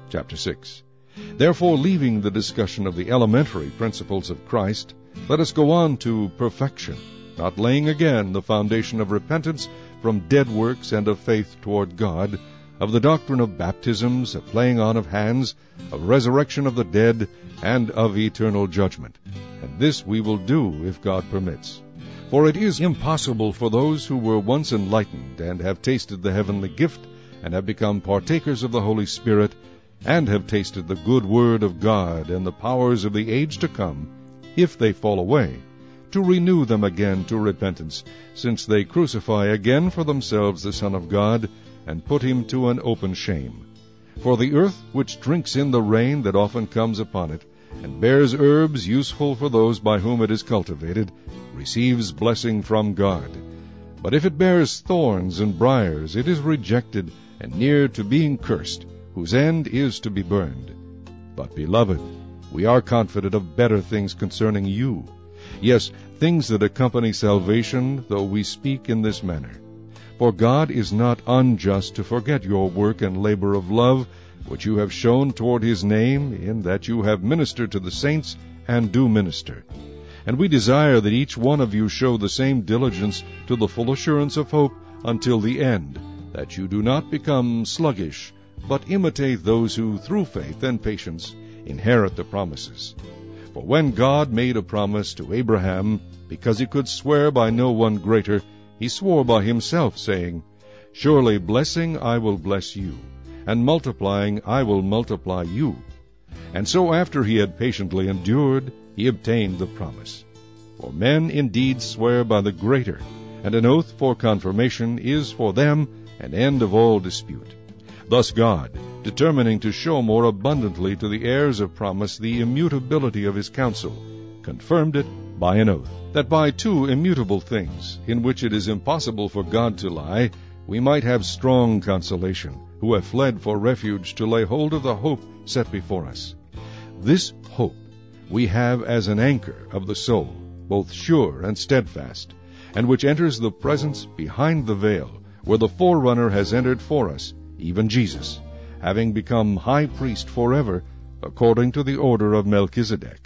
Chapter 6. Therefore, leaving the discussion of the elementary principles of Christ, let us go on to perfection, not laying again the foundation of repentance from dead works and of faith toward God, of the doctrine of baptisms, of laying on of hands, of resurrection of the dead, and of eternal judgment. And this we will do if God permits. For it is impossible for those who were once enlightened, and have tasted the heavenly gift, and have become partakers of the Holy Spirit, and have tasted the good word of God and the powers of the age to come, if they fall away, to renew them again to repentance, since they crucify again for themselves the Son of God, and put him to an open shame. For the earth which drinks in the rain that often comes upon it, and bears herbs useful for those by whom it is cultivated, receives blessing from God. But if it bears thorns and briars, it is rejected, and near to being cursed, whose end is to be burned. But, beloved, we are confident of better things concerning you, yes, things that accompany salvation, though we speak in this manner. For God is not unjust to forget your work and labor of love, which you have shown toward his name, in that you have ministered to the saints, and do minister. And we desire that each one of you show the same diligence to the full assurance of hope until the end, that you do not become sluggish, but imitate those who, through faith and patience, inherit the promises. For when God made a promise to Abraham, because he could swear by no one greater, he swore by himself, saying, Surely blessing I will bless you, and multiplying I will multiply you. And so after he had patiently endured, he obtained the promise. For men indeed swear by the greater, and an oath for confirmation is for them an end of all dispute. Thus God, determining to show more abundantly to the heirs of promise the immutability of his counsel, confirmed it by an oath, that by two immutable things, in which it is impossible for God to lie, we might have strong consolation, who have fled for refuge to lay hold of the hope set before us. This hope we have as an anchor of the soul, both sure and steadfast, and which enters the presence behind the veil, where the forerunner has entered for us, even Jesus, having become high priest forever, according to the order of Melchizedek.